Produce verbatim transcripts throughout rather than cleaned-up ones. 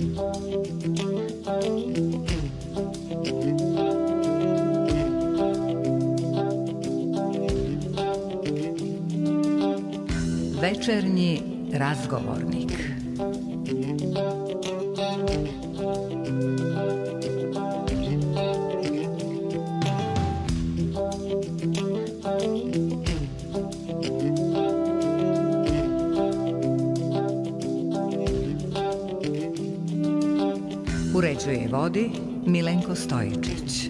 Večernji razgovornik. Uređuje i vodi Milenko Stojičić.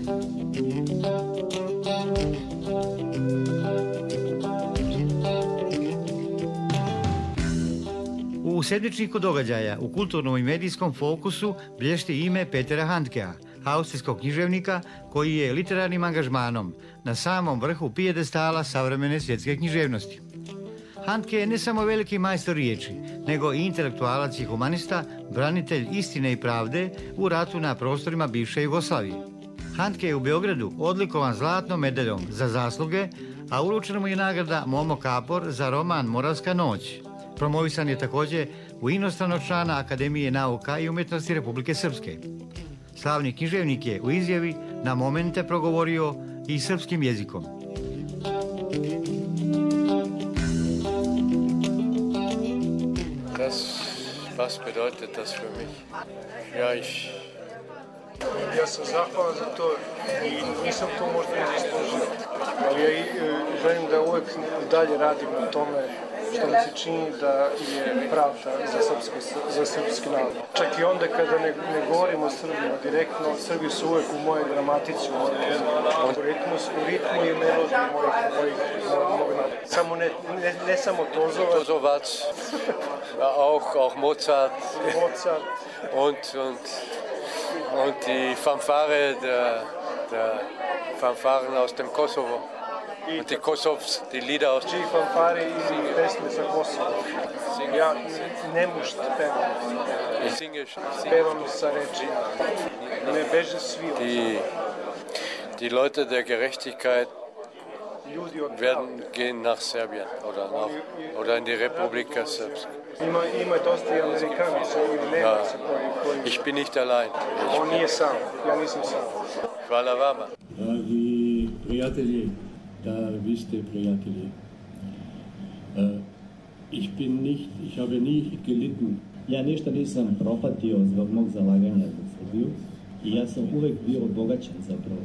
U sedmičniku događaja u kulturnom i medijskom fokusu blješti ime Petera Handkea, austrijskog književnika koji je literarnim angažmanom na samom vrhu pijedestala savremene svjetske književnosti. Handke je ne samo veliki majstor riječi, nego i intelektualac i humanista, branitelj istine i pravde u ratu na prostorima bivše Jugoslavije. Handke je u Beogradu odlikovan zlatnom medaljom za zasluge, a uručena mu je nagrada Momo Kapor za roman Moravska noć. Promovisan je također u inostranog člana Akademije nauka i umjetnosti Republike Srpske. Slavni književnik je u izjavi na momente progovorio i srpskim jezikom. Das, was bedeutet das für mich? Ja, ich... Ja sam zahvalan za to i nisam to možda ne zaslužio. Ali ja i, želim da uvek dalje radim na tome što mi se čini da je pravda za srpski, za srpski narod. Čak i onda kada ne, ne govorimo o Srbima direktno, Srbi su uvek u mojoj gramatici, u mojoj u ritmu, u ritmu i melodiji mojih, mojih, mojih naroda. Samo ne, ne, ne samo Tozovac. Tozovac, auch, auch Mozart. Mozart. Und, und, und die Fanfare der, der Fanfaren aus dem Kosovo. Und die Kosovs, die Lieder aus... Čiji fanfare i pesme sa Kosova. Ja ne mušt pevam. Pevam sa rečima. Ne beže svi. Die, die Leute der Gerechtigkeit werden gehen nach Serbien oder, nach, oder in die Republika Srpska. Ima, ima dosta i Amerikanaca ili Nemaca koji, koji... Ich bin nicht allein. On nije sam, ja nisam sam. Hvala vama. Dragi prijatelji, da vi ste prijatelji. Uh, ich bin nicht, ich habe nie gelitten. Ja ništa nisam propatio zbog mog zalaganja za Srbiju i ja sam uvek bio obogaćen zapravo.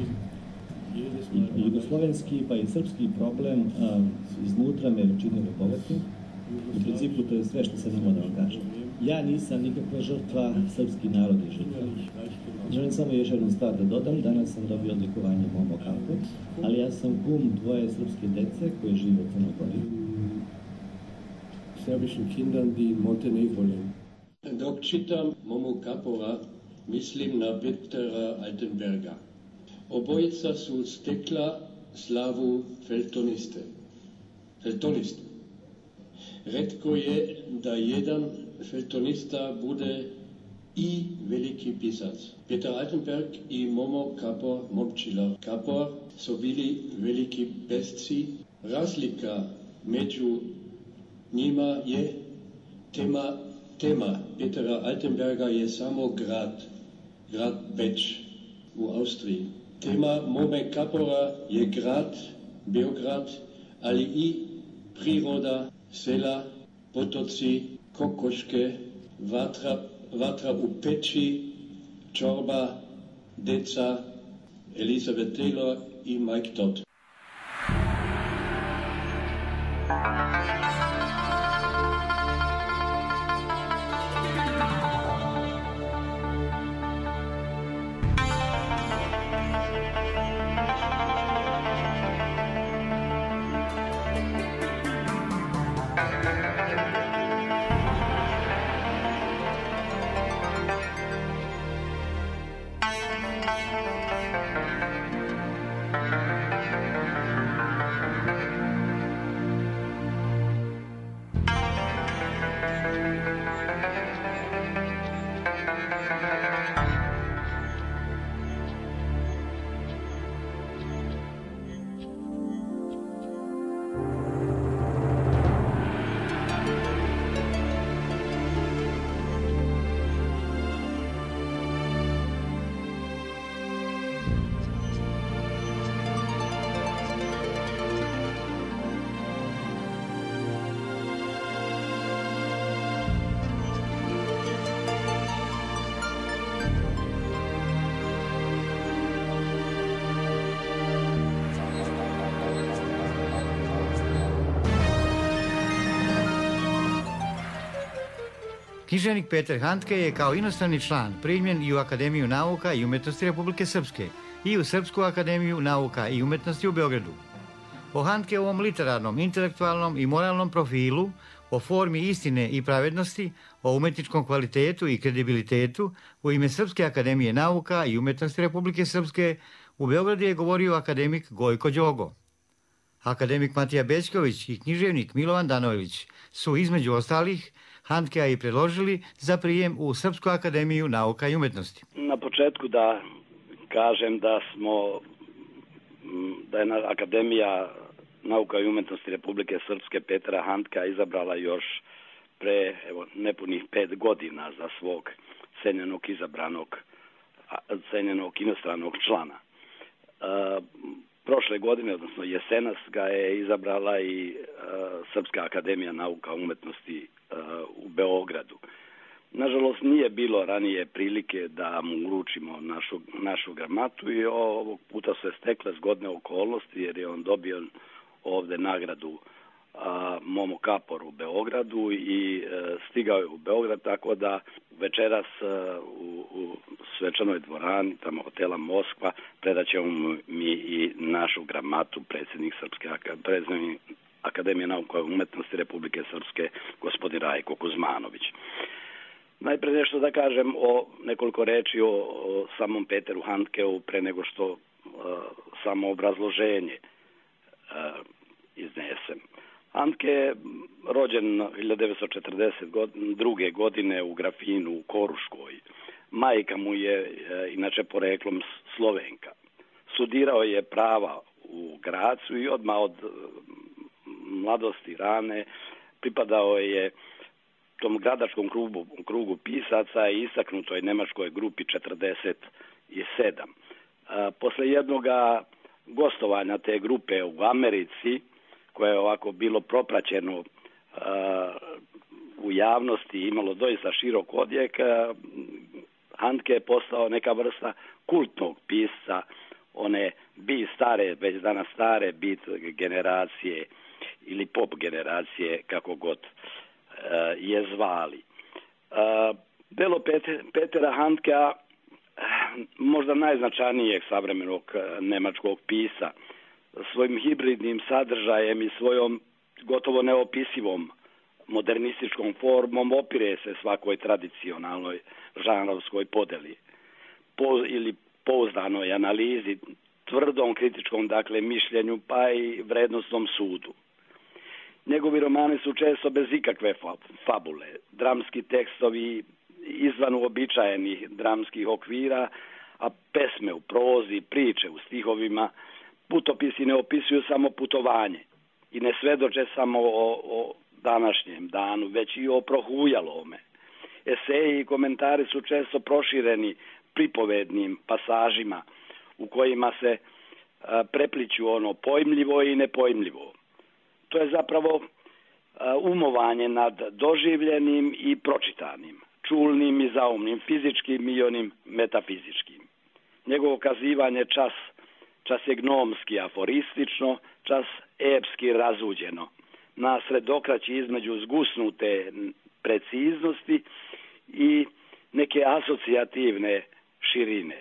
I jugoslovenski pa i srpski problem uh, iznutra me učinili bogatim. U principu to je sve što sam imao da vam kažem. Ja nisam nikakva žrtva, srpski narod je žrtva. Želim samo još jednu stvar da dodam, danas sam dobio odlikovanje Momo Kapor, ali ja sam kum dvoje srpske dece koje žive u Crnoj Gori. Serbischen Kindern, die Montenegro leben. Dok čitam Momo Kapora, mislim na Petera Altenberga. Obojica su stekla slavu feltoniste. Feltoniste. Retko je da jedan feltonista bude i veliki pisac. Peter Altenberg i Momo Kapor, Momčilo Kapor, su bili veliki pesci. Razlika među njima je tema, tema Petera Altenberga je samo grad, grad Beč u Austriji. Tema Mome Kapora je grad, Beograd, ali i priroda, sela, potoci, kokoške, vatra, vatra u peći, čorba, deca, Elizabeth Taylor i Mike Todd. Književnik Petar Handke je kao inostrani član primljen i u Akademiju nauka i umetnosti Republike Srpske i u Srpsku akademiju nauka i umetnosti u Beogradu. O Handkeovom literarnom, intelektualnom i moralnom profilu, o formi istine i pravednosti, o umetničkom kvalitetu i kredibilitetu u ime Srpske akademije nauka i umetnosti Republike Srpske u Beogradu je govorio akademik Gojko Đogo. Akademik Matija Bećković i književnik Milovan Danojlić su između ostalih Handkea i predložili za prijem u Srpsku akademiju nauka i umetnosti. Na početku da kažem da smo da je Akademija nauka i umetnosti Republike Srpske Petra Handkea izabrala još pre evo, nepunih pet godina za svog cenjenog izabranog, cenjenog inostranog člana. E, prošle godine, odnosno jesenas, ga je izabrala i e, Srpska akademija nauka i umetnosti e, u Beogradu. Nažalost, nije bilo ranije prilike da mu uručimo našu, našu gramatu i ovog puta se stekle zgodne okolnosti jer je on dobio ovde nagradu a, Momo Kapor u Beogradu i a, stigao je u Beograd, tako da večeras a, u, u svečanoj dvorani tamo hotela Moskva predaćemo mi i našu gramatu predsjednik Srpske predsjednik Akademije nauka i umetnosti Republike Srpske gospodin Rajko Kuzmanović. Najprije nešto da kažem o nekoliko reči o, o samom Peteru Handkeu pre nego što uh, samo obrazloženje uh, iznesem. Handke je rođen hiljadu devetsto četrdeset druge godine u Grafinu u Koruškoj. Majka mu je uh, inače poreklom Slovenka. Studirao je prava u Gracu i odmah od uh, mladosti rane pripadao je tom gradačkom krugu, krugu pisaca i istaknutoj nemačkoj grupi četrdeset sedam. A, posle jednog gostovanja te grupe u Americi, koje je ovako bilo propraćeno a, u javnosti i imalo doista širok odjek, a, Handke je postao neka vrsta kultnog pisca, one bi stare, već danas stare bit generacije ili pop generacije, kako god je zvali. Delo Petera Handkea, možda najznačajnijeg savremenog nemačkog pisa, svojim hibridnim sadržajem i svojom gotovo neopisivom modernističkom formom opire se svakoj tradicionalnoj žanrovskoj podeli po, ili pouzdanoj analizi, tvrdom kritičkom dakle mišljenju pa i vrednostnom sudu. Njegovi romani su često bez ikakve fabule, dramski tekstovi izvan uobičajenih dramskih okvira, a pesme u prozi, priče u stihovima, putopisi ne opisuju samo putovanje i ne svedoče samo o, o današnjem danu, već i o prohujalome. Eseji i komentari su često prošireni pripovednim pasažima u kojima se a, prepliću ono pojmljivo i nepojmljivo. To je zapravo umovanje nad doživljenim i pročitanim, čulnim i zaumnim, fizičkim i onim metafizičkim. Njegovo kazivanje čas, čas je gnomski aforistično, čas epski razuđeno, na sredokraći između zgusnute preciznosti i neke asocijativne širine.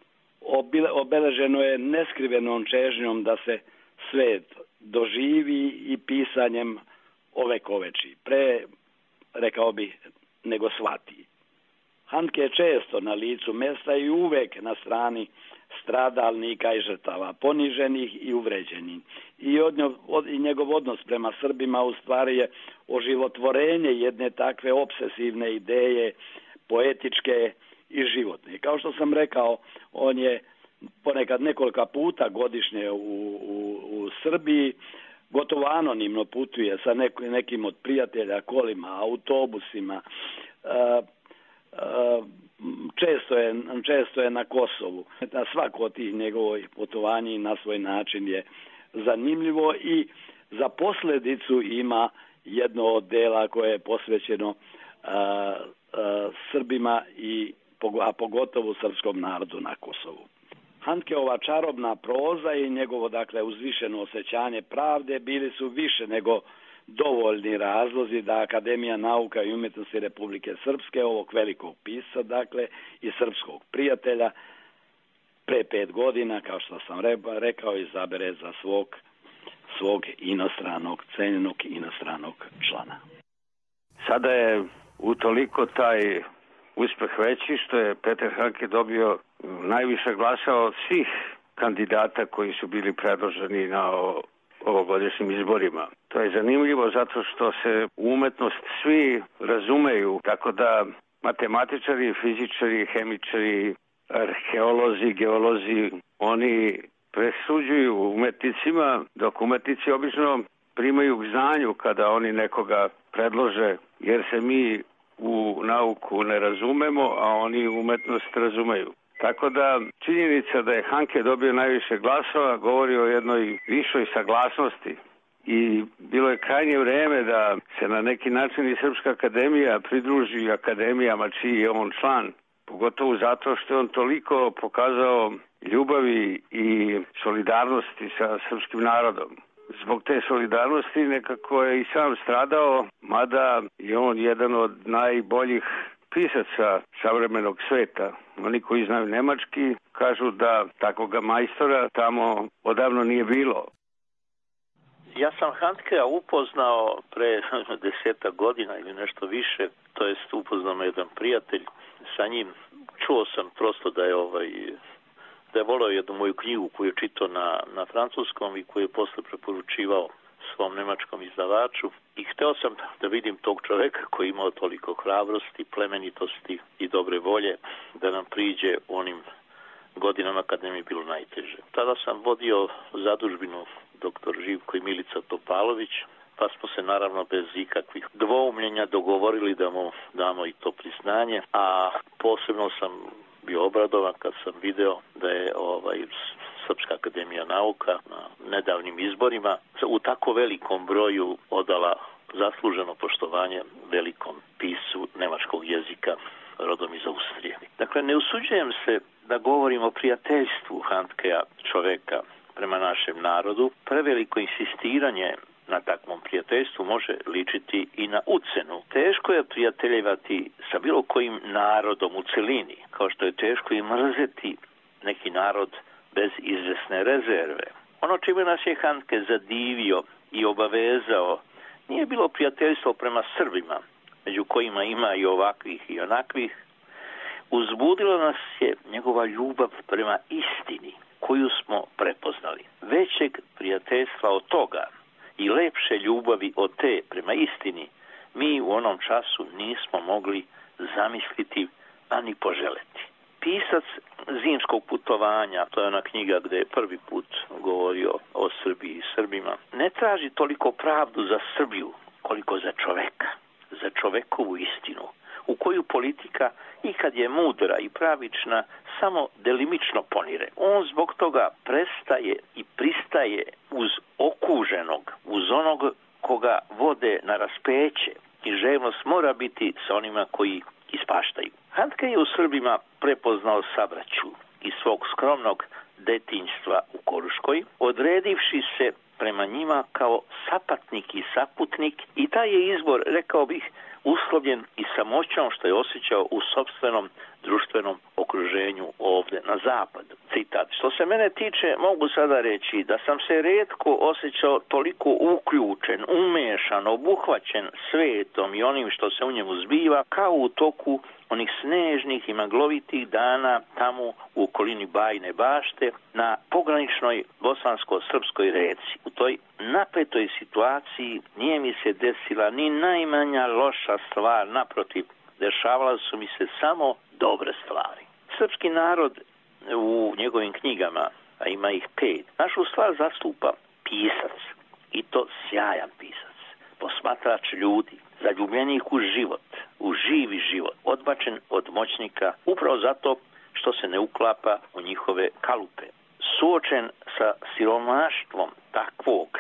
Obeleženo je neskrivenom čežnjom da se svet doživi i pisanjem ovekoveči, pre, rekao bih, nego shvati. Handke je često na licu mesta i uvek na strani stradalnika i žrtava, poniženih i uvređenih. I, od, od, i njegov odnos prema Srbima u stvari je oživotvorenje jedne takve obsesivne ideje, poetičke i životne. Kao što sam rekao, on je ponekad nekoliko puta godišnje u, u, u Srbiji, gotovo anonimno putuje sa neko, nekim od prijatelja kolima, autobusima, e, e, često, je, često je na Kosovu. Na svako od tih njegovih putovanja na svoj način je zanimljivo i za posljedicu ima jedno od dela koje je posvećeno e, e, Srbima, i, a pogotovo srpskom narodu na Kosovu. Handkeova čarobna proza i njegovo dakle uzvišeno osjećanje pravde bili su više nego dovoljni razlozi da Akademija nauka i umjetnosti Republike Srpske, ovog velikog pisca, dakle, i srpskog prijatelja, pre pet godina, kao što sam rekao, izabere za svog, svog inostranog, cenjenog inostranog člana. Sada je utoliko taj uspeh veći što je Petar Handke dobio najviše glasa od svih kandidata koji su bili predloženi na ovogodišnjim izborima. To je zanimljivo zato što se u umetnost svi razumeju, tako da matematičari, fizičari, hemičari, arheolozi, geolozi, oni presuđuju umetnicima, dok umetnici obično primaju k znanju kada oni nekoga predlože, jer se mi u nauku ne razumemo, a oni umetnost razumeju. Tako da činjenica da je Handke dobio najviše glasova govori o jednoj višoj saglasnosti i bilo je krajnje vreme da se na neki način i Srpska akademija pridruži akademijama čiji je on član, pogotovo zato što je on toliko pokazao ljubavi i solidarnosti sa srpskim narodom. Zbog te solidarnosti nekako je i sam stradao, mada je on jedan od najboljih pisaca savremenog sveta. Oni koji znaju nemački kažu da takvoga majstora tamo odavno nije bilo. Ja sam Handkea upoznao pre deseta godina ili nešto više, to jest upoznao me jedan prijatelj sa njim. Čuo sam prosto da je ovaj da je voleo jednu moju knjigu koju je čitao na, na francuskom i koju je posle preporučivao svom nemačkom izdavaču. I hteo sam da vidim tog čoveka koji je imao toliko hrabrosti, plemenitosti i dobre volje da nam priđe u onim godinama kad nam je bilo najteže. Tada sam vodio zadužbinu doktor Živko i Milica Topalović, pa smo se naravno bez ikakvih dvoumljenja dogovorili da mu damo i to priznanje, a posebno sam bio obradovan kad sam video da je ovaj Srpska akademija nauka na nedavnim izborima u tako velikom broju odala zasluženo poštovanje velikom piscu nemačkog jezika rodom iz Austrije. Dakle, ne usuđujem se da govorim o prijateljstvu Handkea čoveka prema našem narodu. Preveliko insistiranje na takvom prijateljstvu može ličiti i na ucenu. Teško je prijateljevati sa bilo kojim narodom u celini, kao što je teško i mrzeti neki narod bez izvesne rezerve. Ono čime nas je Handke zadivio i obavezao nije bilo prijateljstvo prema Srbima, među kojima ima i ovakvih i onakvih. Uzbudilo nas je njegova ljubav prema istini, koju smo prepoznali. Većeg prijateljstva od toga i lepše ljubavi od te prema istini mi u onom času nismo mogli zamisliti, ani poželeti. Pisac Zimskog putovanja, to je ona knjiga gde je prvi put govorio o Srbiji i Srbima, ne traži toliko pravdu za Srbiju koliko za čoveka, za čovekovu istinu, u koju politika, i kad je mudra i pravična, samo delimično ponire. On zbog toga prestaje i pristaje uz okuženog, uz onog koga vode na raspeće, i ževnost mora biti sa onima koji ispaštaju. Handke je u Srbima prepoznao sabraću iz svog skromnog detinjstva u Koruškoj, odredivši se prema njima kao sapatnik i saputnik, i taj je izbor, rekao bih, uslovljen i samoćom što je osjećao u sopstvenom društvenom okruženju ovde na zapadu. Citat: što se mene tiče, mogu sada reći da sam se retko osjećao toliko uključen, umešan, obuhvaćen svetom i onim što se u njemu zbiva, kao u toku onih snežnih i maglovitih dana tamo u okolini Bajine Bašte na pograničnoj bosansko-srpskoj reci. U toj napetoj situaciji nije mi se desila ni najmanja loša stvar, naprotiv, dešavala su mi se samo dobre stvari. Srpski narod u njegovim knjigama, a ima ih pet, našu stvar zastupa pisac, i to sjajan pisac, posmatrač ljudi, zaljubljenih u život, u živi život, odbačen od moćnika upravo zato što se ne uklapa u njihove kalupe. Suočen sa siromaštvom takvog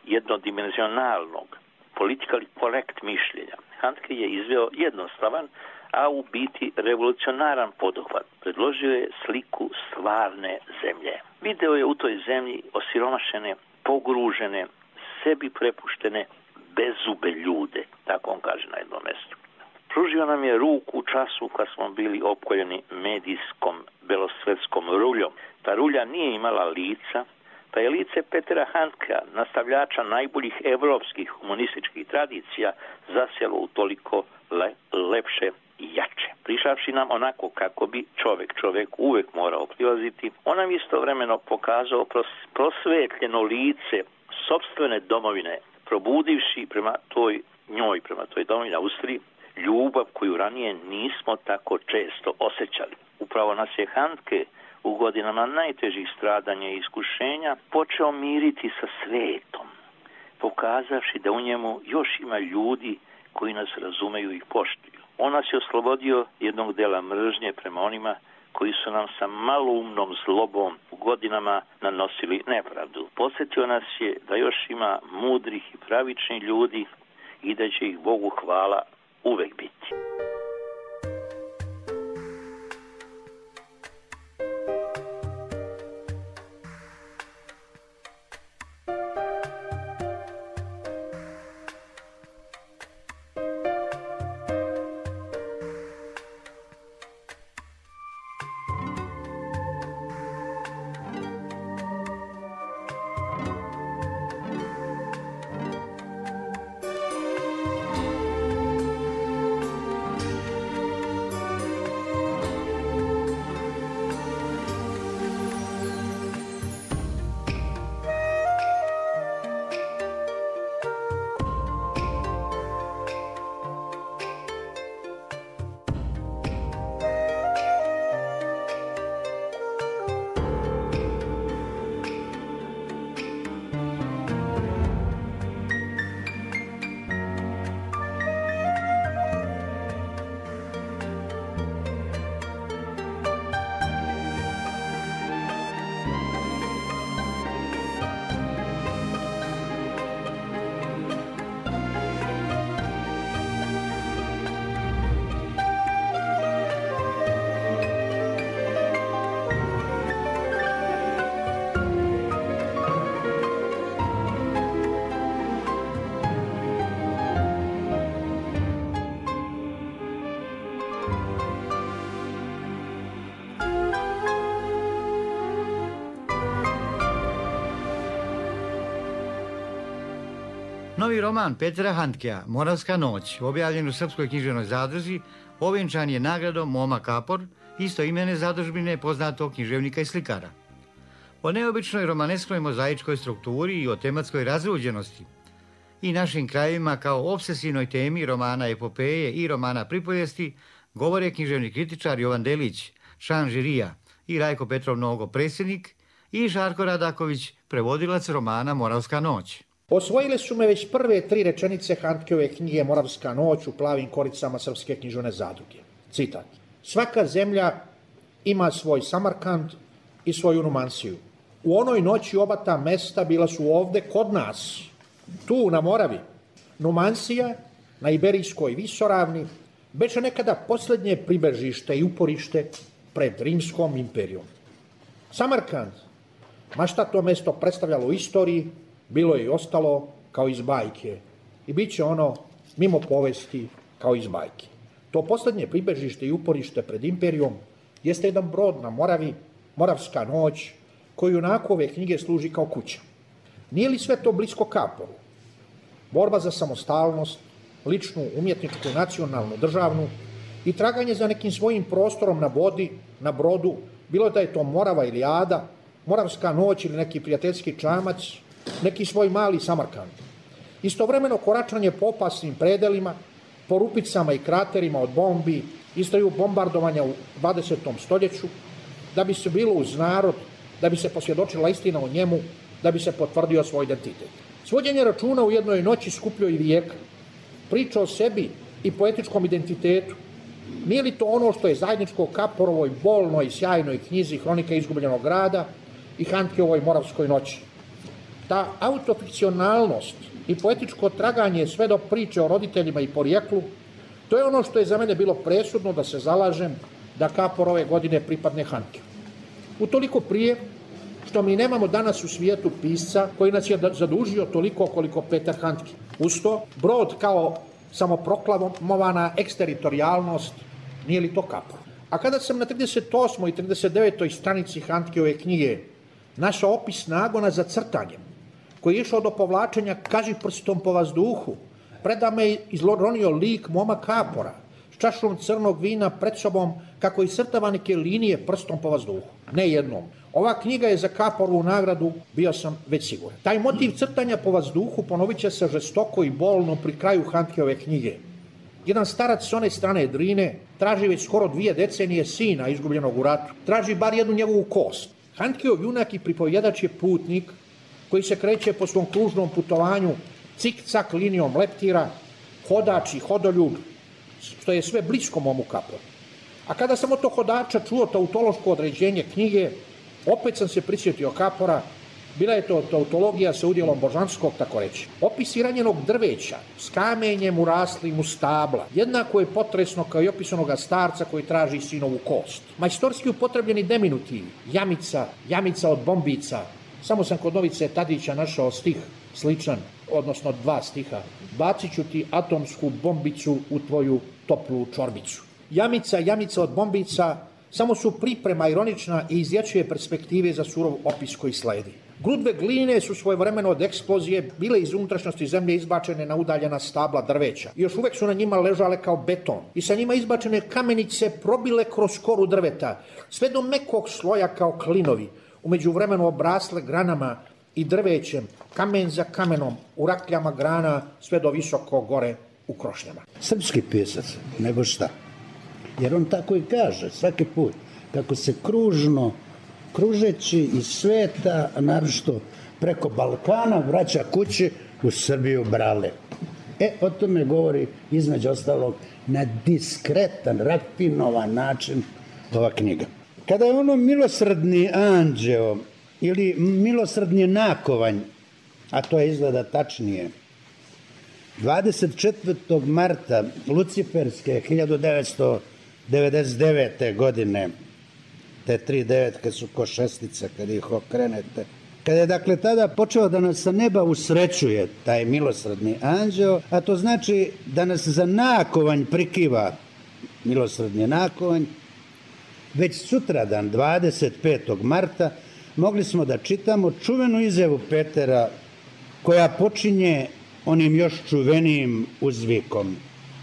jednodimenzionalnog politikali korekt mišljenja, Handke je izveo jednostavan, a u biti revolucionaran poduhvat. Predložio je sliku stvarne zemlje. Video je u toj zemlji osiromašene, pogružene, sebi prepuštene, bezube ljude, tako on kaže na jednom mjestu. Pružio nam je ruku u času kad smo bili opkoljeni medijskom belosvetskom ruljom. Ta rulja nije imala lica, pa je lice Petera Handkea, nastavljača najboljih evropskih humanističkih tradicija, zasjelo u toliko le, lepše i jače. Prišavši nam onako kako bi čovjek čovjek uvijek morao prilaziti, on nam istovremeno pokazao pros, prosvetljeno lice sopstvene domovine, probudivši prema toj njoj, prema toj domovini Austriji, ljubav koju ranije nismo tako često osjećali. Upravo nas je Handke u godinama najtežih stradanja i iskušenja počeo miriti sa svetom, pokazavši da u njemu još ima ljudi koji nas razumeju i poštuju. On nas je oslobodio jednog dela mržnje prema onima koji su nam sa maloumnom zlobom u godinama nanosili nepravdu. Podsjetio nas je da još ima mudrih i pravičnih ljudi i da će ih Bogu hvala uvek biti. Novi roman Petera Handkea, Moravska noć, objavljen u Srpskoj književnoj zadruzi, ovjenčan je nagradom Moma Kapor, istoimene zadužbine poznatog književnika i slikara. O neobičnoj romaneskoj mozaičkoj strukturi i o tematskoj razruđenosti i našim krajevima kao obsesivnoj temi romana epopeje i romana pripovijesti govore književni kritičar Jovan Delić, član žirija, i Rajko Petrov Nogo, predsjednik, i Žarko Radaković, prevodilac romana Moravska noć. Osvojile su me već prve tri rečenice Handkeove knjige Moravska noć u plavim koricama Srpske književne zadruge. Citat. Svaka zemlja ima svoj Samarkand i svoju Numansiju. U onoj noći oba ta mesta bila su ovde kod nas, tu na Moravi. Numansija na Iberijskoj visoravni beše nekada posljednje pribežište i uporište pred Rimskom imperijom. Samarkand, ma šta to mesto predstavljalo u istoriji, bilo je i ostalo kao iz bajke i bit će ono mimo povesti kao iz bajke. To posljednje pribežište i uporište pred imperijom jeste jedan brod na Moravi, Moravska noć, koju onako ove knjige služi kao kuća. Nije li sve to blisko Kaporu? Borba za samostalnost, ličnu, umjetničku, nacionalnu, državnu i traganje za nekim svojim prostorom na vodi, na brodu, bilo da je to Morava ili Ada, Moravska noć ili neki prijateljski čamac, neki svoj mali Samarkand. Istovremeno koračanje po opasnim predelima, po rupicama i kraterima od bombi, istraju bombardovanja u dvadesetom stoljeću, da bi se bilo uz narod, da bi se posvjedočila istina o njemu, da bi se potvrdio svoj identitet. Svođenje računa u jednoj noći skupljoj i vijeka, priča o sebi i poetičkom identitetu, nije li to ono što je zajedničko Kaporovoj bolnoj i sjajnoj knjizi Hronika izgubljenog grada i Handkeovoj Moravskoj noći? Ta autofikcionalnost i poetičko traganje sve do priče o roditeljima i porijeklu, to je ono što je za mene bilo presudno da se zalažem da Kapor ove godine pripadne Handkeu. Utoliko prije što mi nemamo danas u svijetu pisca koji nas je zadužio toliko koliko Peter Handke. Uz to, brod kao samoproklamovana eksteritorijalnost, nije li to Kapor? A kada sam na trideset osmoj i trideset devetoj stranici Handkeove knjige našao opis nagona za crtanjem, koji je išao do povlačenja kaži prstom po vazduhu, preda me izloronio lik moma Kapora, s čašom crnog vina pred sobom, kako iscrtava neke linije prstom po vazduhu. Ne jednom. Ova knjiga je za Kaporovu nagradu, bio sam već siguran. Taj motiv crtanja po vazduhu ponovit će se žestoko i bolno pri kraju Handkeove knjige. Jedan starac s one strane Drine traži već skoro dvije decenije sina izgubljenog u ratu. Traži bar jednu njegovu kost. Handkeov junak i pripovjedač je putnik koji se kreće po svom kružnom putovanju cik-cak linijom leptira, hodač i hodoljub, što je sve blisko momu Kaporu. A kada sam od tog hodača čuo tautološko određenje knjige, opet sam se prisjetio Kapora. Bila je to tautologija sa udjelom božanskog, tako reći. Opis ranjenog drveća s kamenjem uraslim u stabla jednako je potresno kao i opis onoga starca koji traži sinovu kost. Majstorski upotrebljeni deminutivi, jamica, jamica od bombica. Samo sam kod Novice Tadića našao stih sličan, odnosno dva stiha. Bacit ću ti atomsku bombicu u tvoju toplu čorbicu. Jamica, jamica od bombica samo su priprema ironična i iz dječje perspektive za surov opis koji sledi. Grudve gline su svojevremeno od eksplozije bile iz unutrašnjosti zemlje izbačene na udaljena stabla drveća. I još uvijek su na njima ležale kao beton. I sa njima izbačene kamenice probile kroz koru drveta, sve do mekog sloja kao klinovi. U međuvremenu obrasle granama i drvećem, kamen za kamenom, u rakljama grana, sve do visoko gore u krošnjama. Srpski pisac, nego šta? Jer on tako i kaže svaki put, kako se kružno, kružeći iz sveta, naročito preko Balkana, vraća kući u Srbiju brale. E, o tome govori između ostalog na diskretan, rafinovan način ova knjiga. Kada je ono milosrdni anđeo ili milosrdni nakovanj, a to je izgleda tačnije, dvadeset četvrtog marta Luciferske hiljadu devetsto devedeset devete. godine, te tri devetke su ko šestice kad ih okrenete, kada je dakle tada počeo da nas sa neba usrećuje taj milosrdni anđeo, a to znači da nas za nakovanj prikiva milosrdni nakovanj, već sutradan, dvadeset petog marta, mogli smo da čitamo čuvenu izjavu Petera koja počinje onim još čuvenijim uzvikom.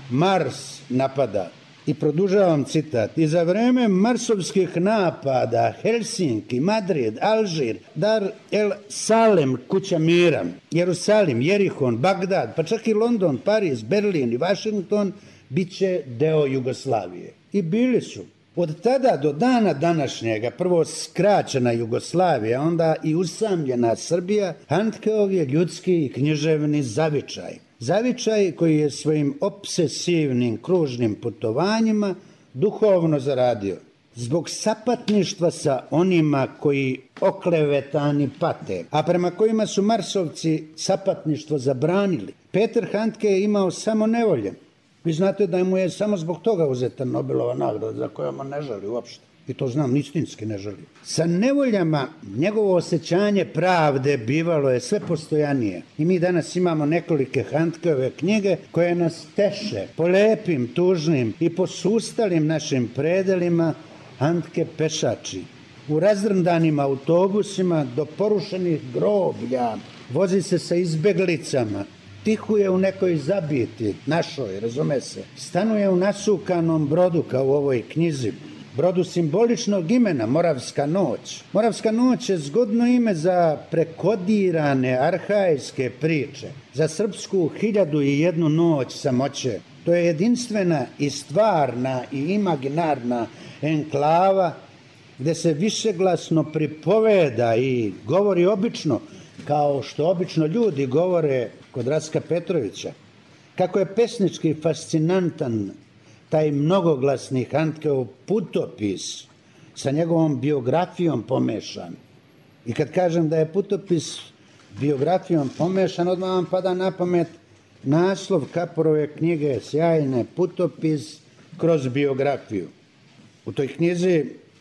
Mars napada. I produžavam citat. I za vreme marsovskih napada Helsinki, Madrid, Alžir, Dar el Salem, kuća mira, Jerusalim, Jerihon, Bagdad, pa čak i London, Pariz, Berlin i Washington bit će deo Jugoslavije. I bili su. Od tada do dana današnjega, prvo skraćena Jugoslavija, onda i usamljena Srbija, Handkeov je ljudski i književni zavičaj. Zavičaj koji je svojim obsesivnim kružnim putovanjima duhovno zaradio. Zbog sapatništva sa onima koji oklevetani pate, a prema kojima su Marsovci sapatništvo zabranili, Peter Handke je imao samo nevolje. Vi znate da mu je samo zbog toga uzeta Nobelova nagrada, za koju on ne žali uopšte. I to znam, istinski ne žali. Sa nevoljama njegovo osjećanje pravde bivalo je sve postojanije. I mi danas imamo nekolike Handkeove knjige koje nas teše po lepim, tužnim i po sustalim našim predelima Handke pešači. U razdrndanim autobusima do porušenih groblja vozi se sa izbeglicama. Tihuje u nekoj zabiti, našoj, razume se. Stanuje u nasukanom brodu kao u ovoj knjizi. Brodu simboličnog imena, Moravska noć. Moravska noć je zgodno ime za prekodirane arhajske priče, za srpsku hiljadu i jednu noć samoće. To je jedinstvena i stvarna i imaginarna enklava gde se višeglasno pripoveda i govori obično, kao što obično ljudi govore kod Racka Petrovića. Kako je pesnički fascinantan taj mnogoglasni Handkeov putopis sa njegovom biografijom pomešan. I kad kažem da je putopis biografijom pomešan, odmah vam pada na pamet naslov Kaporove knjige sjajne, Putopis kroz biografiju. U toj knjizi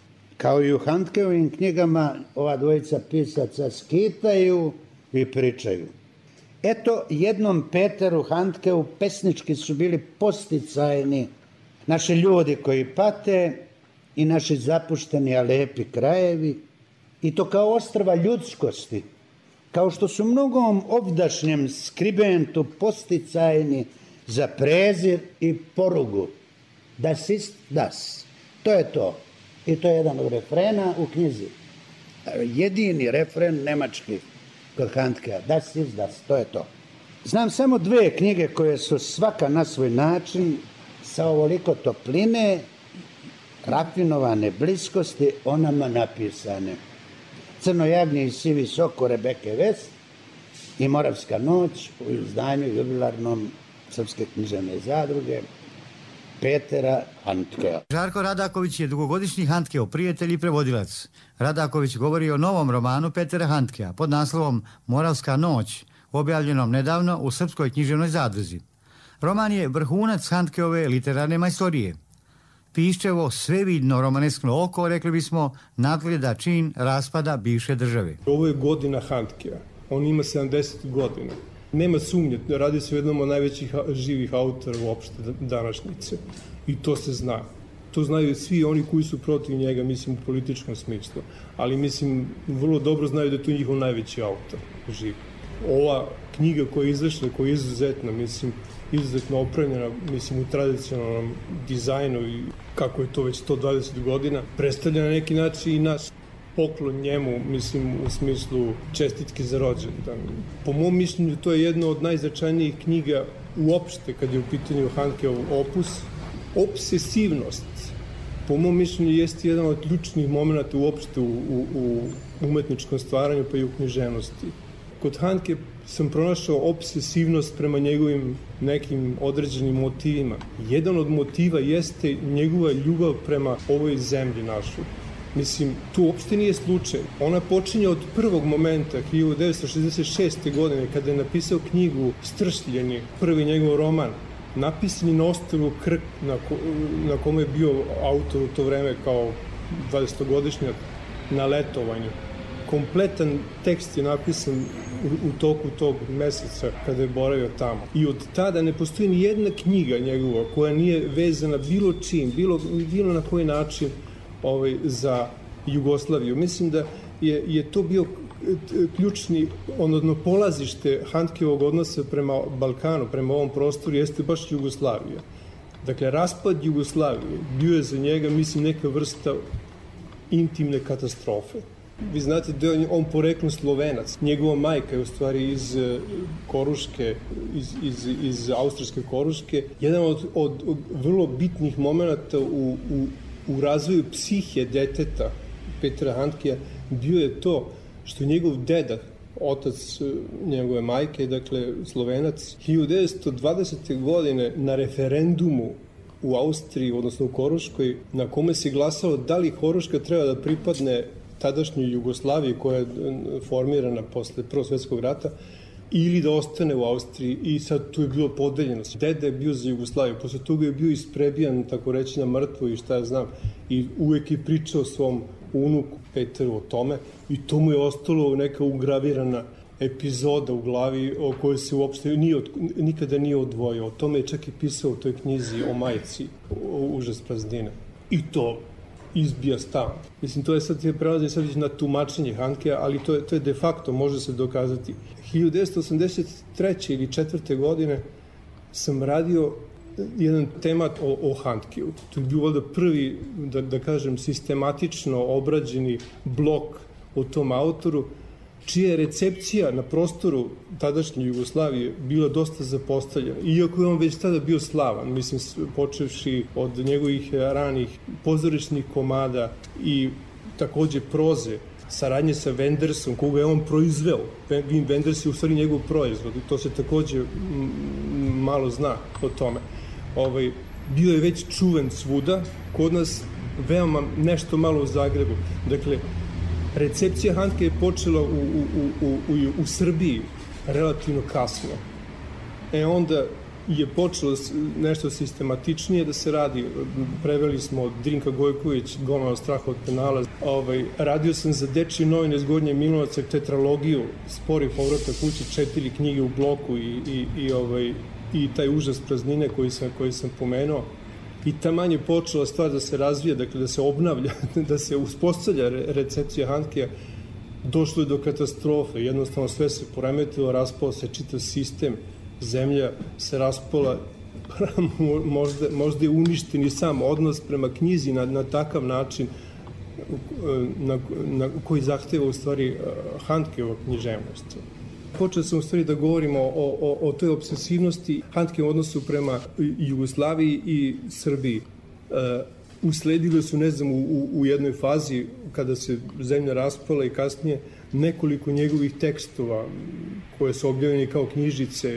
Kao i u Handkeovim knjigama, ova dvojica pisaca skitaju i pričaju. Eto, jednom Peteru Handkeu pesnički su bili posticajni naši ljudi koji pate i naši zapušteni, a lepi krajevi, i to kao ostrva ljudskosti, kao što su mnogom ovdašnjem skribentu posticajni za prezir i porugu. Das ist das. To je to. I to je jedan od refrena u knjizi. Jedini refren nemački kod Handkea. Das ist das. To je to. Znam samo dve knjige koje su svaka na svoj način sa ovoliko topline, rafinovane bliskosti o nama napisane. Crno jagnje i sivi soko Rebeke West i Moravska noć u izdanju jubilarnom Srpske književne zadruge Petera Handkea. Žarko Radaković je dugogodišnji Handkeov prijatelj i prevodilac. Radaković govori o novom romanu Petera Handkea pod naslovom Moravska noć, objavljenom nedavno u Srpskoj književnoj zadruzi. Roman je vrhunac Handkeove literarne majstorije. Piščevo, svevidno romaneskno oko, rekli bismo, nadgleda čin raspada bivše države. Ovo je godina Handkea. On ima sedamdeset godina. Nema sumnje, radi se o jednom od najvećih živih autora uopšte današnjice. I to se zna. To znaju svi oni koji su protiv njega, mislim, u političkom smislu. Ali, mislim, vrlo dobro znaju da je to njihov najveći autor živ. Ova knjiga koja je izašla, koja je izuzetna, mislim, izuzetno opremljena, mislim, u tradicionalnom dizajnu i kako je to već sto dvadeset godina, predstavlja na neki način i naš poklon njemu, mislim, u smislu čestitke za rođendan. Po mom mišljenju, to je jedna od najznačajnijih knjiga uopšte kad je u pitanju Handkeov opus. Obsesivnost, po mom mišljenju, jeste jedan od ključnih momenta uopšte u, u, u umetničkom stvaranju pa i u književnosti. Kod Handke sam pronašao obsesivnost prema njegovim nekim određenim motivima. Jedan od motiva jeste njegova ljubav prema ovoj zemlji našoj. Mislim, to uopšte nije slučaj. Ona počinje od prvog momenta, hiljadu devetsto šezdeset šeste. godine, kada je napisao knjigu Stršljeni, prvi njegov roman, napisani na ostrvu Krk, na, ko, na kome je bio autor u to vreme kao dvadesetogodišnjak na letovanju. Kompletan tekst je napisan u, u toku tog meseca kada je boravio tamo. I od tada ne postoji ni jedna knjiga njegova koja nije vezana bilo čim, bilo, bilo na koji način ovaj, za Jugoslaviju. Mislim da je, je to bio ključni, odnosno polazište Handkeovog odnosa prema Balkanu, prema ovom prostoru, jeste baš Jugoslavija. Dakle, raspad Jugoslavije bio je za njega, mislim, neka vrsta intimne katastrofe. Vi znate da je on poreklom Slovenac. Njegova majka je u stvari iz Koruške, iz, iz, iz austrijske Koruške. Jedan od, od, od vrlo bitnih momenta u, u, u razvoju psihe deteta Petera Handkea bio je to što njegov deda, otac njegove majke, dakle Slovenac, hiljadu devetsto dvadesete. godine na referendumu u Austriji, odnosno u Koruškoj, na kome se glasalo da li Koruška treba da pripadne tadašnjoj Jugoslaviji koja je formirana posle Prvog svjetskog rata ili da ostane u Austriji i sad tu je bilo podeljeno. Deda je bio za Jugoslaviju, posle toga je bio isprebijan, tako reći, na mrtvo i šta ja znam, i uvek je pričao svom unuku Peteru o tome i to mu je ostalo neka ugravirana epizoda u glavi o kojoj se uopšte nije, nikada nije odvojio. O tome je čak i pisao u toj knjizi o majci, o Užas praznine. I to izbija stalno. Mislim, to je sad, je prelazi sad na tumačenje Handkea, ali to je, to je de facto, može se dokazati. hiljadu devetsto osamdeset treće ili četvrte. godine sam radio jedan temat o, o Handkeu. To je bio valjda prvi, da, da kažem, sistematično obrađeni blok o tom autoru, čija je recepcija na prostoru tadašnje Jugoslavije bila dosta zapostavljena. Iako je on već tada bio slavan, mislim, počevši od njegovih ranih pozorišnih komada i takođe proze, saradnje sa Wendersom, koga je on proizveo. Wim Wenders je u stvari njegov proizvod, to se takođe malo zna o tome. Ovaj, bio je već čuven svuda, kod nas veoma nešto malo u Zagrebu. Dakle, recepcija Handkea je počela u, u, u, u, u Srbiji relativno kasno. E onda je počelo nešto sistematičnije da se radi. Preveli smo od Drinka Gojković, Golmana straha od penala. Ovaj, radio sam za Dečije novine iz Gornje Milanovca tetralogiju Spori povratak kući, četiri knjige u bloku i, i, i, ovaj, i taj užas praznine koji sam, koji sam pomenuo. I taman je počela stvar da se razvija, dakle da se obnavlja, da se uspostavlja recepcija Handkea. Došlo je do katastrofe, jednostavno sve se poremetilo, raspao se čitav sistem, zemlja se raspala, možda, možda je uništen i sam odnos prema knjizi na, na takav način na, na koji zahteva u stvari Handkeova književnost. Počeo sam u stvari da govorimo o, o, o toj obsesivnosti Handkeova odnosu prema Jugoslaviji i Srbiji. Usledile su, ne znam, u, u jednoj fazi kada se zemlja raspala i kasnije nekoliko njegovih tekstova koje su objavljeni kao knjižice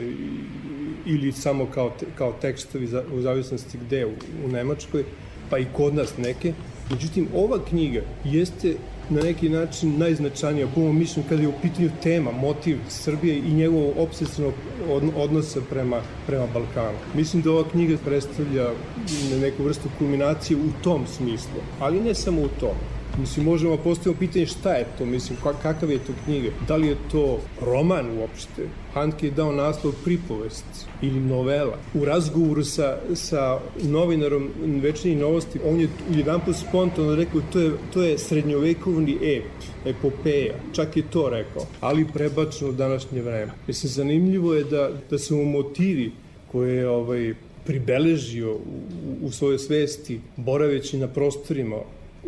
ili samo kao, te, kao tekstovi za, u zavisnosti gde u, u Nemačkoj, pa i kod nas neke. Međutim, ova knjiga jeste na neki način najznačajnija, po mom mišljenju, kada je u pitanju tema, motiv Srbije i njegovog obsesivnog odnosa prema, prema Balkanu. Mislim da ova knjiga predstavlja neku vrstu kulminacije u tom smislu, ali ne samo u tom. Mislim, možemo postaviti pitanje šta je to, mislim, kakav je to knjiga, da li je to roman uopšte. Handke je dao naslov pripovest ili novela. U razgovoru sa, sa novinarom Večernjih novosti, on je jedan put spontano rekao to je, to je srednjovekovni ep, epopeja, čak je to rekao, ali prebačeno u današnje vreme. Mislim, zanimljivo je da, da su mu motivi koje je ovaj, pribeležio u, u svojoj svesti, boraveći na prostorima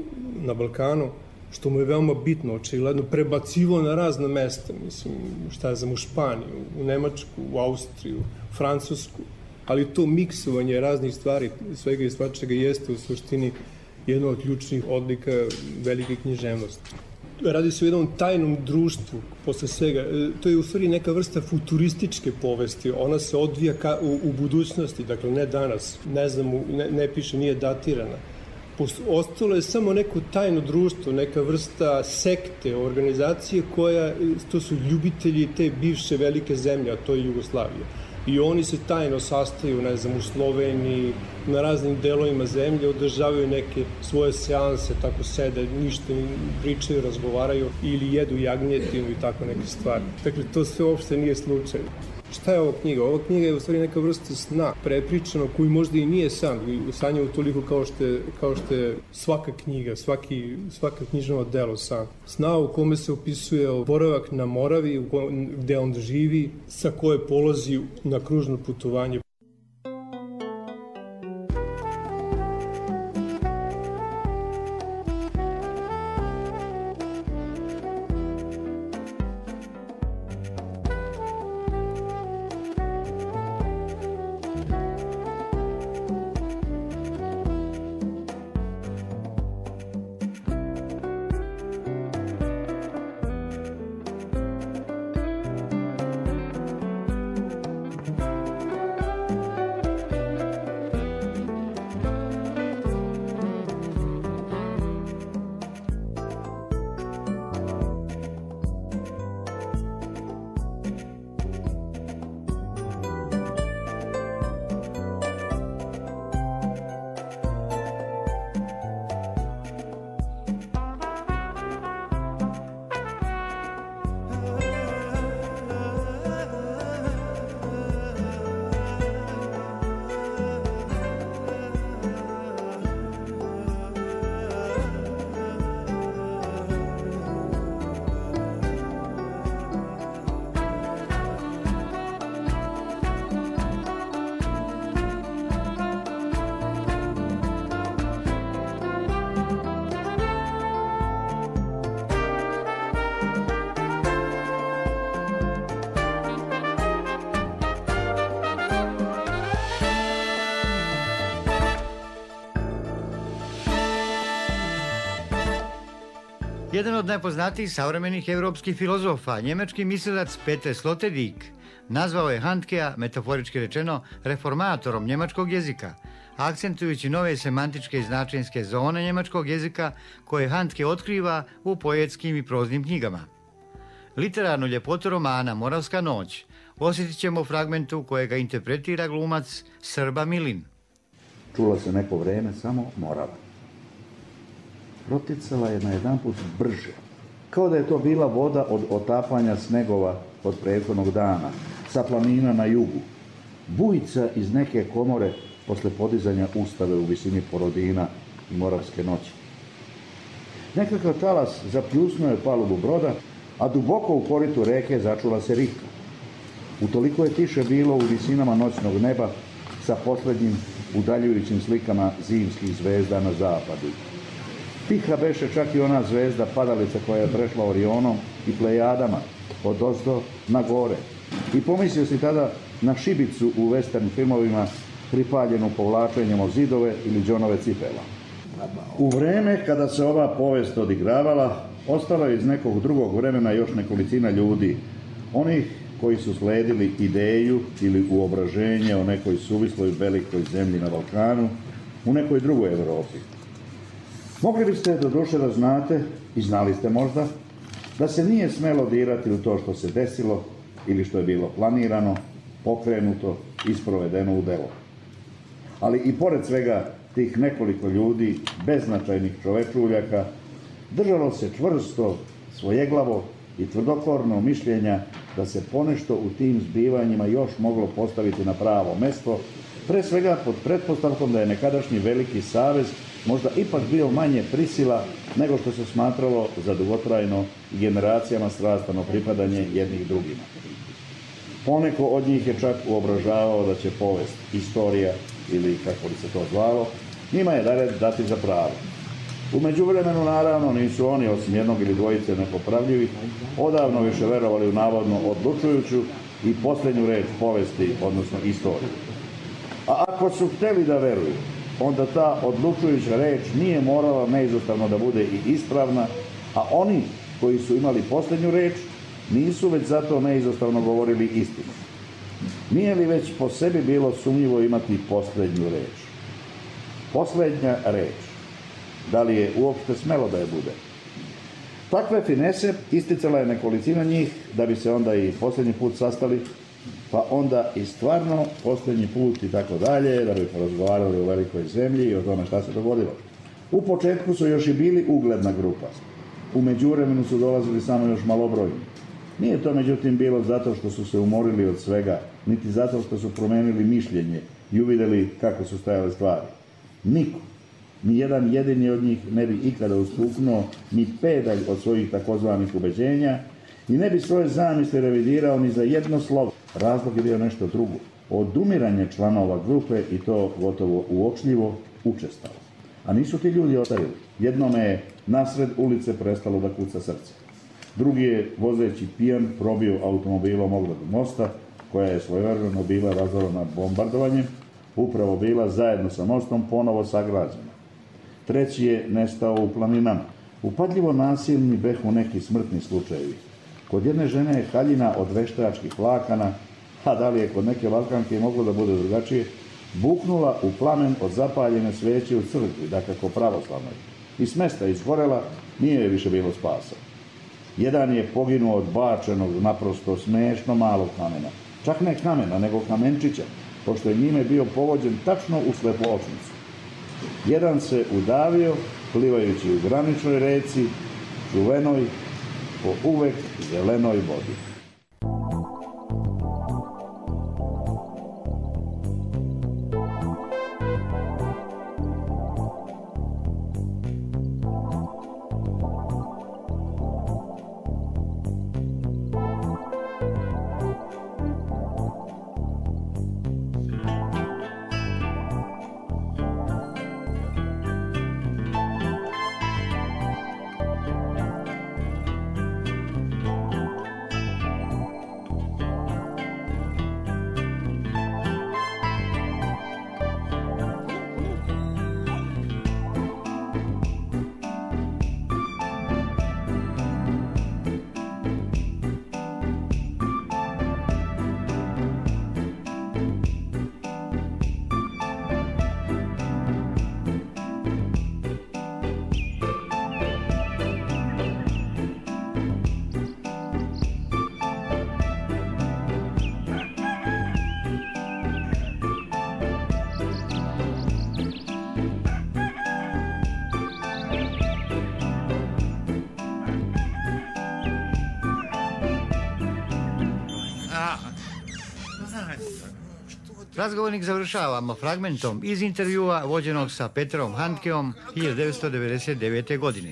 na Balkanu, što mu je veoma bitno, očigledno, prebacivo na razna mesta, mislim, šta je znam, u Španiju, u Nemačku, u Austriju, u Francusku, ali to miksovanje raznih stvari, svega i svačega jeste u suštini jedno od ključnih odlika velike književnosti. Radi se o jednom tajnom društvu, posle svega. To je u stvari neka vrsta futurističke povesti. Ona se odvija ka, u, u budućnosti, dakle ne danas, ne znam, ne, ne piše, nije datirana. Ostalo je samo neko tajno društvo, neka vrsta sekte, organizacije koja, to su ljubitelji te bivše velike zemlje, a to je Jugoslavija. I oni se tajno sastaju, ne znam, u Sloveniji, na raznim delovima zemlje, održavaju neke svoje seanse, tako sede, ništa pričaju, razgovaraju ili jedu jagnjetinu i tako neke stvari. Dakle, to sve uopšte nije slučaj. Šta je ova knjiga? Ova knjiga je u stvari neka vrsta sna, prepričano, koji možda i nije san, san je utoliko kao što je, kao što je svaka knjiga, svaki, svaka knjižno delo san. Sna u kome se opisuje boravak na Moravi, gde on živi, sa koje polazi na kružno putovanje. Jedan od najpoznatijih savremenih evropskih filozofa, njemački mislilac Peter Sloterdijk, nazvao je Handkea, metaforički rečeno, reformatorom njemačkog jezika, akcentujući nove semantičke i značenjske zone njemačkog jezika koje Handke otkriva u poetskim i proznim knjigama. Literarnu ljepotu romana Moravska noć Osjetit ćemo fragmentu kojega interpretira glumac Srba Milin. Čula se neko vreme samo morava. Proticala je najedanput brže, kao da je to bila voda od otapanja snegova od prethodnog dana, sa planina na jugu. Bujica iz neke komore posle podizanja ustave u visini Porodina i Moravske noći. Nekakav talas zapljusnuo je palubu broda, a duboko u koritu reke začula se rika. Utoliko je tiše bilo u visinama noćnog neba sa poslednjim udaljujućim slikama zimskih zvezda na zapadu. Tiha beše čak i ona zvezda padalica koja je prešla Orionom i Plejadama od ozdo na gore. I pomislio si tada na šibicu u western filmovima pripaljenu povlačenjem o zidove ili džonove cipela. U vreme kada se ova povest odigravala, ostalo je iz nekog drugog vremena još nekolicina ljudi, onih koji su sledili ideju ili uobraženje o nekoj suvisloj velikoj zemlji na Balkanu u nekoj drugoj Evropi. Mogli biste do duše da znate, i znali ste možda, da se nije smelo dirati u to što se desilo ili što je bilo planirano, pokrenuto i sprovedeno u delo. Ali i pored svega tih nekoliko ljudi, beznačajnih čovečuljaka, držalo se čvrsto, svojeglavo i tvrdokorno mišljenja da se ponešto u tim zbivanjima još moglo postaviti na pravo mesto, pre svega pod pretpostavkom da je nekadašnji Veliki savez možda ipak bio manje prisila nego što se smatralo za dugotrajno i generacijama strastano pripadanje jednih drugima. Poneko od njih je čak uobražavao da će povest, istorija ili kako li se to zvalo, njima je dared dati za pravo. U međuvremenu, naravno, nisu oni, osim jednog ili dvojice nepopravljivih, odavno više verovali u navodno odlučujuću i posljednju reč povesti, odnosno istoriju. A ako su hteli da veruju, onda ta odlučujuća reč nije morala neizostavno da bude i ispravna, a oni koji su imali posljednju reč nisu već zato neizostavno govorili istinu. Nije li već po sebi bilo sumnjivo imati posljednju reč? Posljednja reč. Da li je uopšte smelo da je bude? Takve finese isticala je nekolicina njih da bi se onda i posljednji put sastali, pa onda i stvarno posljednji put i tako dalje, da bi porazgovarali o velikoj zemlji i o tome šta se dogodilo. U početku su još i bili ugledna grupa. U međuvremenu su dolazili samo još malobrojni. Nije to međutim bilo zato što su se umorili od svega, niti zato što su promenili mišljenje i uvidjeli kako su stajale stvari. Niko, ni jedan jedini od njih ne bi ikada ustuknuo ni pedalj od svojih takozvanih ubeđenja i ne bi svoje zamisli revidirao ni za jedno slovo. Razlog je bio nešto drugo. Odumiranje članova grupe i to gotovo uočljivo učestalo. A nisu ti ljudi ostavili. Jednome je nasred ulice prestalo da kuca srce. Drugi je, vozeći pijan, probio automobilom ogradu mosta, koja je svojevremeno bila razorena bombardovanjem, upravo bila zajedno sa mostom ponovo sagrađena. Treći je nestao u planinama. Upadljivo nasilni behu neki smrtni slučajevi. Kod jedne žene je haljina od veštačkih vlakana, a da li je kod neke Balkanke moglo da bude drugačije, buknula u plamen od zapaljene sveće u crkvi, dakako pravoslavnoj. I s mesta izgorela, nije je više bilo spasa. Jedan je poginuo od bačenog, naprosto smešno malog kamena. Čak ne kamena, nego kamenčića, pošto je njime bio povođen tačno u slepločnicu. Jedan se udavio, plivajući u graničnoj reci, čuvenoj, po uvek zelenoj vodi. Razgovornik završavamo fragmentom iz intervjua vođenog sa Petrom Handkeom hiljadu devetsto devedeset devete. godine.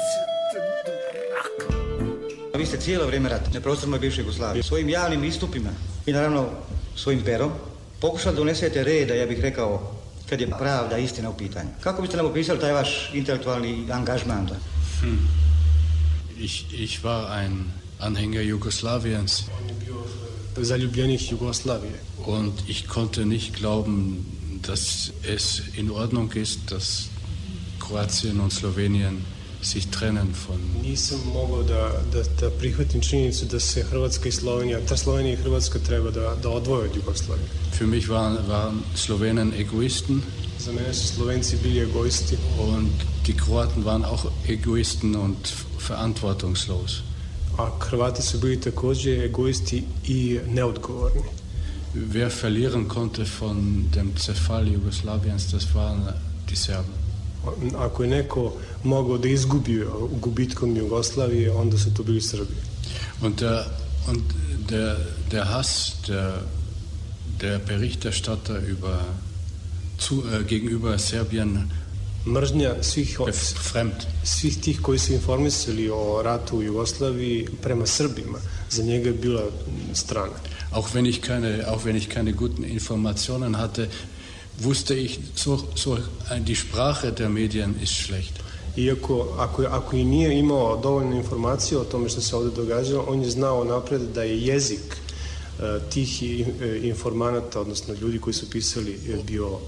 Vi ste cijelo vrijeme rat, neprostranoj bivšoj Jugoslaviji, svojim javnim istupima i naravno svojim perom pokušali da unesete reda, ja bih rekao, kad je pravda, istina u pitanju. Kako biste nam opisali taj vaš intelektualni angažman? Hm. Ich, ich war ein Anhänger Jugoslawiens. Zaljubljenih Jugoslavije. Und ich konnte nicht glauben, dass es in Ordnung ist, dass Kroatien und Slowenien sich trennen von... Nisam mogao da, da, da prihvatim činjenicu da se Hrvatska i Slovenija, ta Slovenija i Hrvatska treba da, da odvoje od Jugoslavije. Für mich waren, waren Slowenen Egoisten. Za mene su Slovenci bili egoisti. Und die Kroaten waren auch Egoisten und verantwortungslos. A Hrvati su bili također egoisti i neodgovorni. Wer verlieren konnte von dem Zerfall Jugoslawiens, das waren die Serben. Ako je neko mogao da izgubi gubitkom Jugoslavije, onda su to bili Srbi. Und der, und der, der Hass der, der Berichterstatter über, zu, äh, gegenüber Serbien, mržnja svih, svih tih koji su informisali o ratu u Jugoslaviji prema Srbima, za njega je bila strana. Auch wenn ich keine, auch wenn ich keine guten Informationen hatte, wusste ich, so, so, die Sprache der Medien ist schlecht. Iako, ako, ako i nije imao dovoljno informacije o tome što se ovdje događalo, on je znao napred da je jezik uh, tih informanata, odnosno ljudi koji su pisali, bio, uh,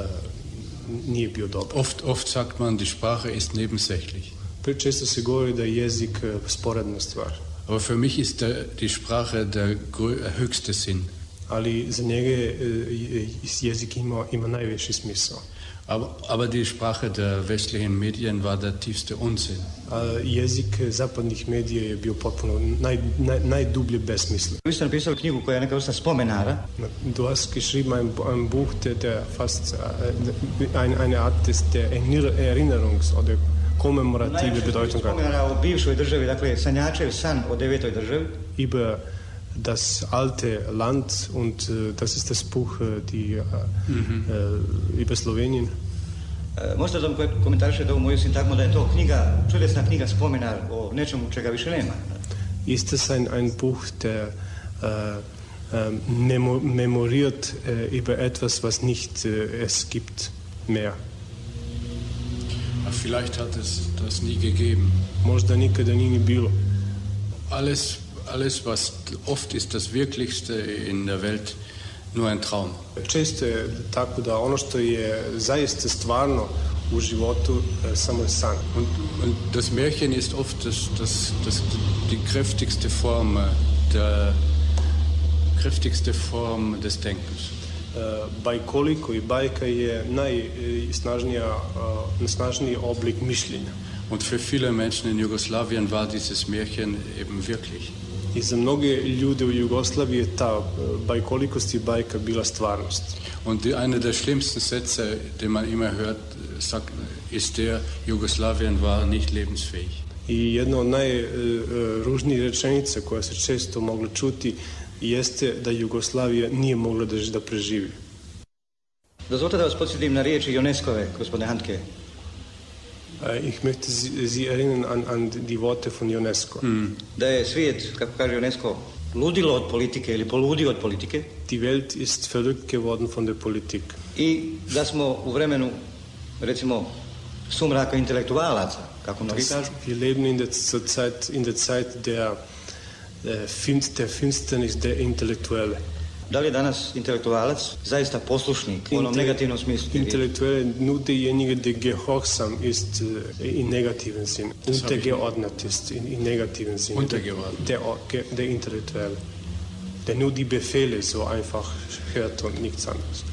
nije bio dobar. Oft, oft sagt man, die Sprache ist nebensächlich. Često se govori da je jezik uh, sporedna stvar. Aber für mich ist der, die Sprache der höchste Sinn. Ali za njega je jezik ima, ima najviši smisao. Aber, aber die Sprache der westlichen Medien war der tiefste Unsinn. A jezik zapadnih medija je bio potpuno naj, naj, najdublje besmislen. Vi ste napisali knjigu koja je neka vrsta spomenara. Du hast geschrieben ein, ein Buch, der, der fast ein, eine Art des der Erinnerungs- oder komemorative Bedeutung hat. Spomenara o bivšoj državi, dakle sanjačev san o devetoj državi. Über das alte Land und uh, das ist das Buch uh, die, uh, mm-hmm. uh, über Slowenien. Uh, možete da vam komentarišete ovu moju sintagmu da je to knjiga, čudesna knjiga spomenar o nečemu čega više nema? Ist das ein, ein Buch, der uh, uh, memo, memoriert uh, über etwas, was nicht uh, es gibt mehr? Vielleicht hat es das nie gegeben. Možda nikada nije bilo. Alles Alles, was oft ist das Wirklichste in der Welt, nur ein Traum. Često je tako da ono što je zaista stvarno u životu samo je san. Und, und das Märchen ist oft das, das, das, die kräftigste Form der kräftigste Form des Denkens. Bajkoliko i bajka je najsnažnija, najsnažniji oblik mišljenja. Und für viele Menschen in Jugoslawien war dieses Märchen eben wirklich. I za mnoge ljude u Jugoslaviji je ta bajkolikost i bajka bila stvarnost. Und einer der schlimmsten Sätze, den man immer hört, sagt, ist der, Jugoslawien war nicht lebensfähig. I jedna od najružnijih rečenica koja se često mogla čuti jeste da Jugoslavija nije mogla da, da preživi. Dozvolite da vas podsjetim na riječi UNESCO-ve, gospodine Handke. Ich möchte Sie erinnern an, an die Worte von UNESCO. Mm. Da je svijet, kako kaže UNESCO, ludilo od politike ili poludio od politike. Die Welt ist verrückt geworden von der Politik. I da smo u vremenu, recimo, sumraka intelektualaca, kako mnogi kažu. Wir leben in der Zeit, in der Zeit der, der Finsternis der Intellektuelle. Da li je danas intelektualac zaista poslušnik u onom negativnom smislu? Intellektuelle, nur derjenige, der gehorsam ist uh, in negativen Sinn. Untergeordnet ist in, in negativen Sinn. Untergeordnet. Der, der, der Intellektuelle. Der nur die Befehle so einfach hört und nichts anderes.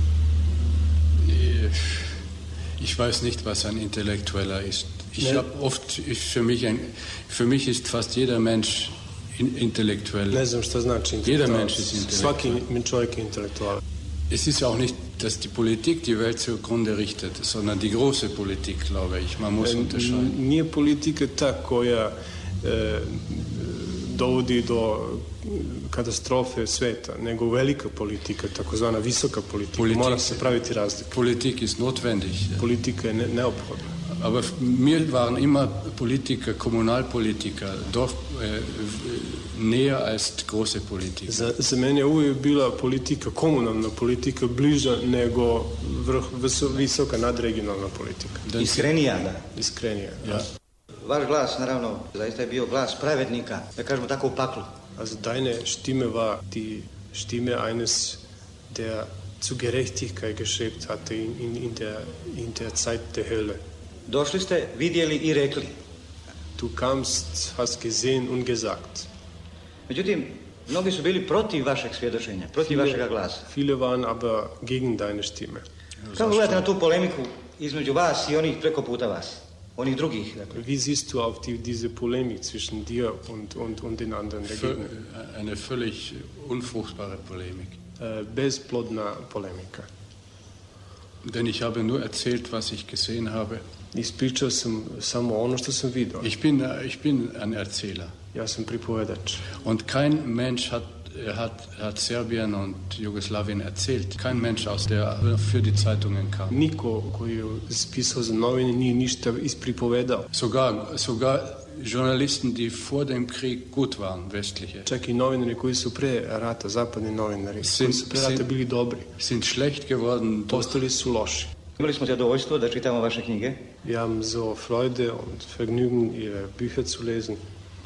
Ich weiß nicht, was ein Intellektueller ist. Ich ne. habe oft, ich, für, mich ein, für mich ist fast jeder Mensch intellektuell. Ne znam šta znači Jeder Mensch ist intellektuell. Svaki čovjek je intelektual. Es ist auch nicht, dass die Politik die Welt zugrunde richtet, sondern die große Politik, glaube ich. Man muss unterscheiden. Nije politika ta koja e, dovodi do katastrofe sveta, nego velika politika, takozvana visoka politika. Politik, mora se praviti razlika. Politik ist notwendig. Politika je ne, neophodna. Aber mir waren immer Politiker, Kommunalpolitiker, Dorf, äh, näher als große Politiker. Za, za mene je uvijek bila politika, komunalna politika, bliža nego vrh, visoka nadregionalna politika. Iskrenija, da. Iskrenija, ja. Vaš glas, naravno, zaista je bio glas pravednika, da kažemo tako u paklu. Also deine Stimme war die Stimme eines, der zu Gerechtigkeit gestrebt hatte in, in, in, der, in der Zeit der Hölle. Došli ste, vidjeli i rekli. Du kamst, hast gesehen und gesagt. Međutim, mnogi su bili protiv vašeg svjedočenja, protiv viele, vašega glasa. Viele waren aber gegen deine Stimme. Kako gledate na tu polemiku između vas i onih preko puta vas? Onih drugih, dakle. Wie siehst du auf die, diese Polemik zwischen dir und, und, und den anderen der Gegner? Eine völlig unfruchtbare Polemik. Äh, bezplodna polemika. Denn ich habe nur erzählt, was ich gesehen habe. Ispričao sam samo ono što sam vidio. Ich bin, ich bin ein Erzähler. Ja sam pripovedač. Und kein Mensch hat, hat, hat Serbien und Jugoslawien erzählt. Kein Mensch, aus der für die Zeitungen kam. Niko koji je spisao za novine nije ništa ispripovedao. Sogar, sogar Journalisten, die vor dem Krieg gut waren, westliche. Čak i novinari koji su pre rata, zapadni novinari, sind, koji su pre rata bili dobri. Sind schlecht geworden. Postali su loši. Imali smo zadovoljstvo da čitamo vaše knjige. Wir haben so Freude und Vergnügen, ihre Bücher zu lesen.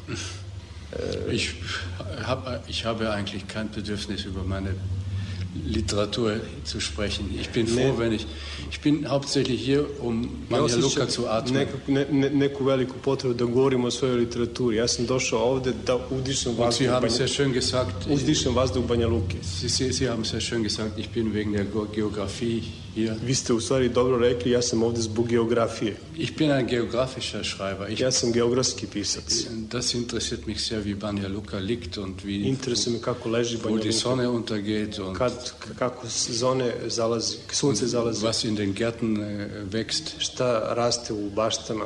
Ich, hab, ich habe eigentlich kein Bedürfnis, über meine Literatur zu sprechen. Ich bin froh, wenn ich... Ich bin hauptsächlich hier, um Banja Luka zu atmen. Ne, ne, neku veliku potrebu da govorimo o svojoj literaturi. Ja sam došao ovde da udišem vazduh Sie haben sehr schön gesagt, uzdišem vazduh Banja Luke. Sie, Sie, Sie haben sehr schön gesagt, ich bin wegen der Geografie hier. Vi ste u stvari dobro rekli, ja sam ovde zbog geografije. Ich bin ein geografischer Schreiber. Ich, ja sam geografski pisac. Das interessiert mich sehr, wie Banja Luka liegt und wie... Interesuje me kako leži Banja Luka. Wo die Sonne untergeht und... Kad, kako zone zalazi, sunce zalazi. Was in den Gärten äh, wächst. Šta raste u baštama.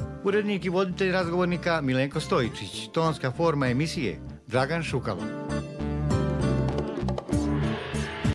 Urednik i voditelj razgovornika Milenko Stojičić, tonska forma emisije Dragan Šukalo.